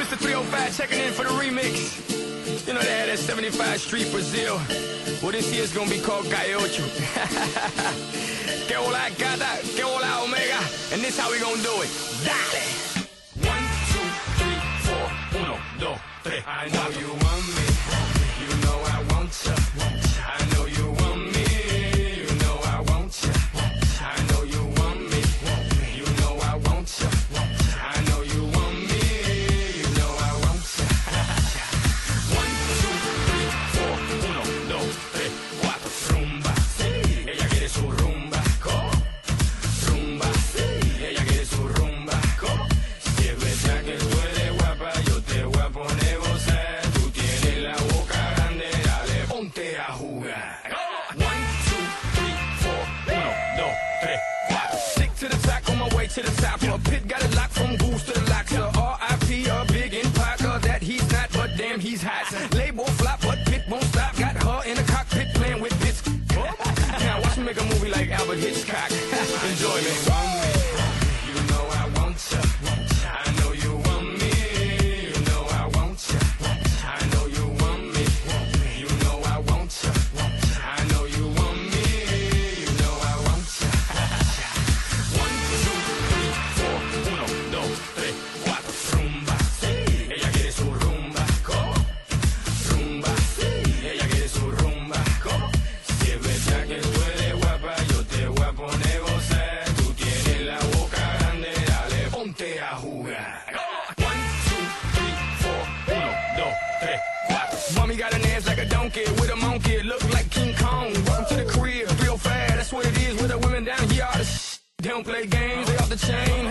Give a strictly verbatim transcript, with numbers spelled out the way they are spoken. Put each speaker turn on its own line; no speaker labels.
Mister three oh five checking in for the remix. You know they had that seventy-five Street Brazil. Well, this year's gonna be called Calle Ocho. Que hola gata, que hola omega. And this how we gonna do it. Dale! One, two, three, four. Uno, dos, tres. I know you want me. You know I want ya. I know you want me. You know I want ya. I know you want me. You know I want ya. I know you want me. You know I want ya. One, two, three, four. Uno, dos, tres, cuatro. Rumba, sí. Ella quiere su rumba. ¿Cómo? Rumba, sí. Ella quiere su rumba. ¿Cómo? Si es verdad que tú eres guapa, yo te voy a poner gozar. Tú tienes la boca grande, dale, ponte a jugar. One, two, three, four. Uno, dos, tres, cuatro. Stick to the track on my way to the top. A pit got it locked from goose to the locks. R I P a big in Parker that he's not, but damn he's hot. Label flop, but Pit won't stop. Got her in the cockpit playing with bits. Now watch me make a movie like Albert Hitchcock. Enjoy me. You know I want ya. I know you want me. You know I want ya. I know you want me. You know I want ya. I know you want me. You know I want ya. One, two, three, four. Uno, dos, tres, cuatro. Rumba, sí. Ella quiere su rumba. ¿Cómo? Rumba, sí. Ella quiere su rumba. ¿Cómo? Si es verdad que tú eres guapa, yo te voy a poner gozar. Tú tienes la boca grande, dale, ponte a jugar. One, two, three, four. Uno, dos, tres, cuatro. Mommy got an ass like a donkey with a monkey. Look like King Kong. Welcome to the crib. Real fast, that's what it is with the women down here. All the sh- They don't play games, they off the chain.